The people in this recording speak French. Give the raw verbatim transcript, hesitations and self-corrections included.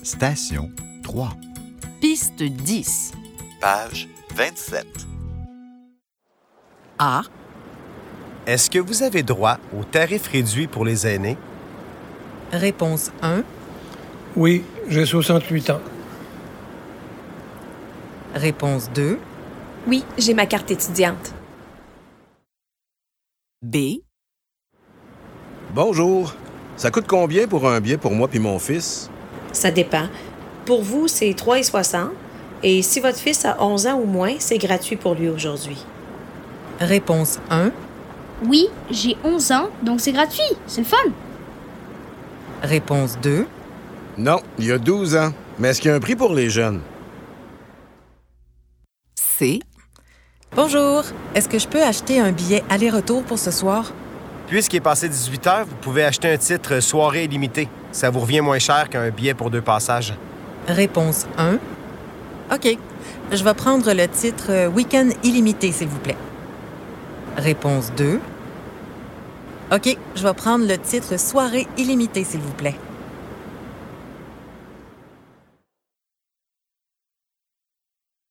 Station trois. Piste dix. Page vingt-sept. A. Est-ce que vous avez droit au tarif réduit pour les aînés? Réponse un. Oui, j'ai soixante-huit ans. Réponse deux. Oui, j'ai ma carte étudiante. B. Bonjour. Ça coûte combien pour un billet pour moi puis mon fils? Ça dépend. Pour vous, c'est trois virgule soixante. Et si votre fils a onze ans ou moins, c'est gratuit pour lui aujourd'hui. Réponse un. Oui, j'ai onze ans, donc c'est gratuit. C'est le fun. Réponse deux. Non, il y a douze ans. Mais est-ce qu'il y a un prix pour les jeunes? C. Bonjour. Est-ce que je peux acheter un billet aller-retour pour ce soir? Puisqu'il est passé dix-huit heures, vous pouvez acheter un titre soirée illimitée. Ça vous revient moins cher qu'un billet pour deux passages. Réponse un. OK. Je vais prendre le titre Week-end illimité, s'il vous plaît. Réponse deux. OK. Je vais prendre le titre Soirée illimitée, s'il vous plaît.